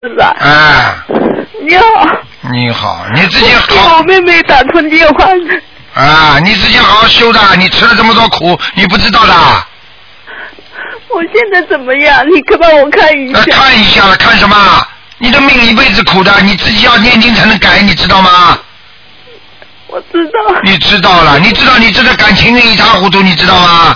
是吧？ 啊。 你好。 你好，你自己好。 我妹妹打通电话。 啊，你自己好好修的，你吃了这么多苦，你不知道的。 我现在怎么样？你可帮我看一下。 看一下了，看什么？你的命一辈子苦的，你自己要念经才能改，你知道吗？ 我知道。 你知道了，你知道你这个感情一塌糊涂，你知道吗？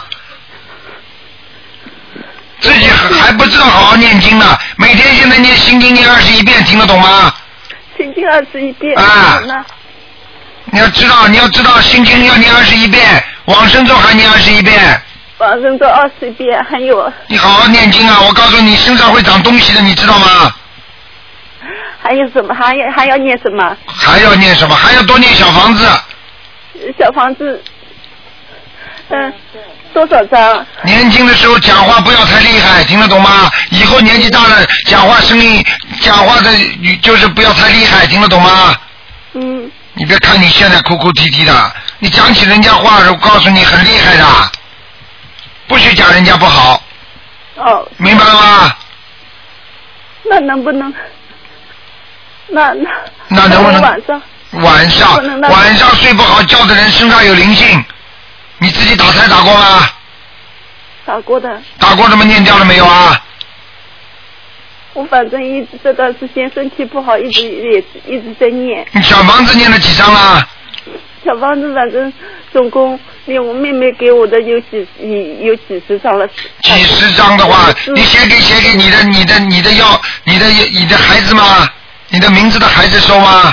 自己还不知道好好念经呢，每天现在念心经念21遍，听得懂吗？ 心经21遍。 啊。你要知道心经要念21遍，往生咒还念21遍。 往生咒20遍，还有。 你好好念经啊！我告诉你，身上会长东西的，你知道吗？ 还有什么？还要念什么？ 还要念什么？还要多念小房子。 小房子，多少张？ 年轻的时候讲话不要太厉害，听得懂吗？以后年纪大了，讲话声音、讲话的就是不要太厉害，听得懂吗？ 嗯。 你别看你现在哭哭啼啼的，你讲起人家话，我告诉你很厉害的，不许讲人家不好。 哦。 明白了吗？ 那能不能？那能不能？ 晚上睡不好觉的人身上有灵性，你自己打胎打过吗？ 打过的。 打过，这么念掉了没有啊？ 我反正一直这段时间身体不好，一直在念。 你小房子念了几张了？ 小房子反正总共连我妹妹给我的有几十张了。 几十张的话，你写给你的孩子吗？你的名字的孩子收吗？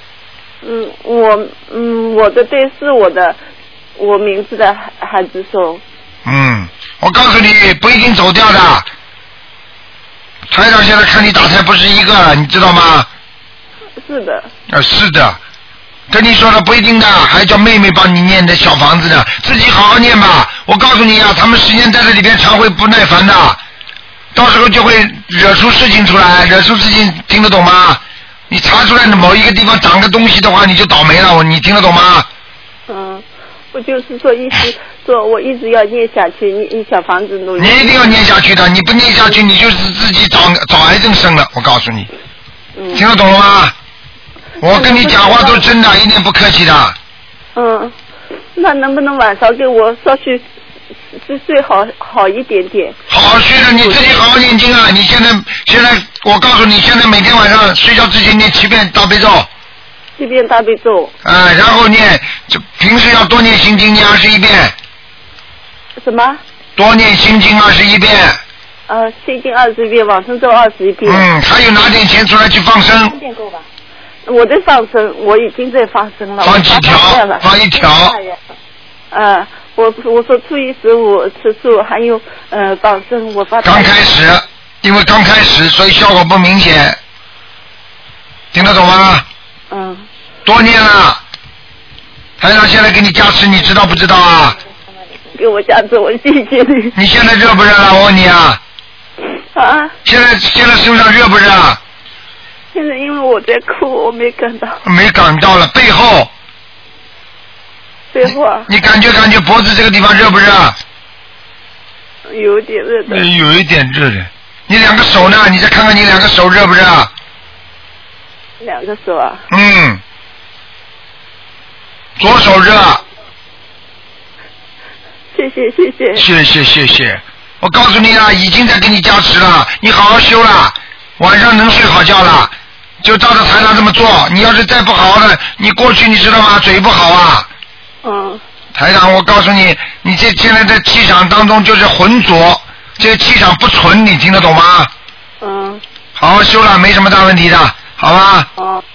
我的对是我名字的孩子收。 我告诉你，不一定走掉的。台长现在看你打胎不是一个，你知道吗？ 是的。 是的，跟你说了不一定的，还叫妹妹帮你念的小房子呢，自己好好念吧。我告诉你啊，他们时间在这里边常会不耐烦的，到时候就会惹出事情出来，惹出事情听得懂吗？你查出来的某一个地方长个东西的话，你就倒霉了，你听得懂吗？ 我就是说我一直要念下去，你小房子努力。 你一定要念下去的，你不念下去，你就是自己找癌症生了，我告诉你。听得懂了吗？我跟你讲话都真的，一点不客气的。 那能不能晚上给我稍许睡好一点点？ 好好睡了，你自己好好念经啊！你现在，我告诉你，现在每天晚上睡觉之前念7遍大悲咒。 7遍大悲咒。 然后念，平时要多念心经，念21遍。 什么？ 多念心经21遍。 心经21遍，往生咒21遍。 还有拿点钱出来去放生。 3遍够吧？我在放生，我已经在放生了。 放几条？放1条。 我说初一15吃素，还有放生，我发。 刚开始，因为刚开始，所以效果不明显，听得懂吗？多念了，台长现在给你加持，你知道不知道啊？ 给我加持，我谢谢你。 你现在热不热啊？我问你啊。现在身上热不热？ 现在因为我在哭，我没感到。 没感到了，背后。 背后啊。 你感觉脖子这个地方热不热？ 有一点热的。 有一点热的。你2个手呢？你再看看你2个手热不热 ？2个手啊。 左手热。谢谢。我告诉你啊，已经在给你加持了，你好好修了，晚上能睡好觉了，就照着台长这么做。你要是再不好好的，你过去你知道吗？嘴不好啊。台长，我告诉你，你这现在的气场当中就是浑浊，这气场不纯，你听得懂吗？好好修了，没什么大问题的，好吧？